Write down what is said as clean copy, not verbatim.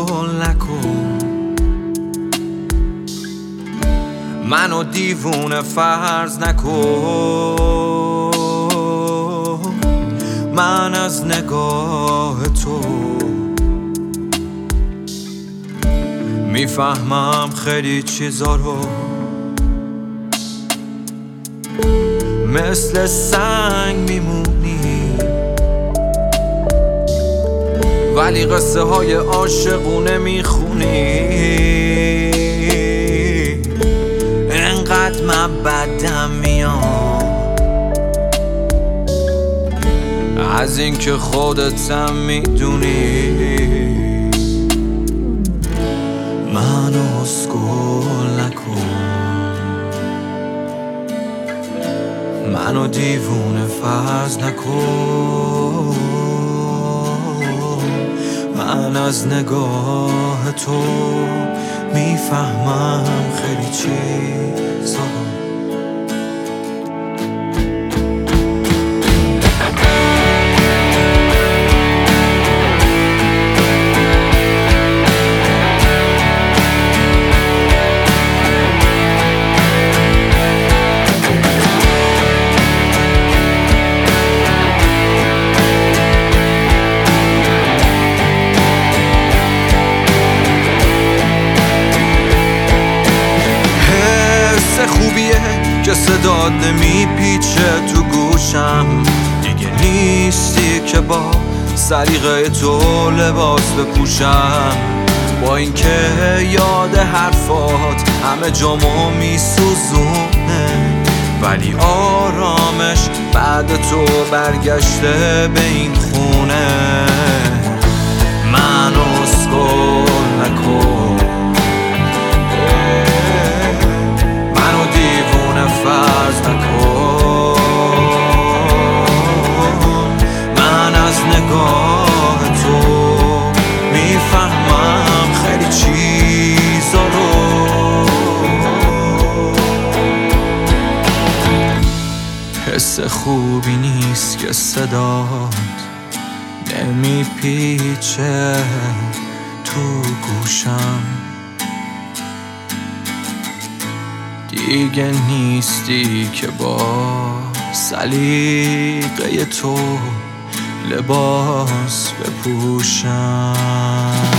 اسکول نکن، منو دیوونه فرض نکن. من از نگاه تو میفهمم خیلی چیزا رو، مثل سنگ میمونی، ولی قصه های عاشقونه میخونی. انقدر من بدم میاد از اینکه خودتم میدونی. منو اسکول نکن، منو دیوونه فرض نکن. من از نگاه تو میفهمم خیلی چیزا. خوبیه که صدات نمیپیچه تو گوشم، دیگه نیستی که با سلیقه تو لباس بپوشم. با اینکه یاد حرفات همه جامو میسوزونه، ولی آرامش بعد تو برگشته به این خونه. منو اسکول نکن، فرض نکن. من از نگاه تو میفهمم خیلی چیزا رو. حس خوبی نیست که صدات نمیپیچه تو گوشم، دیگه نیستی که با سلیقه تو لباس بپوشم.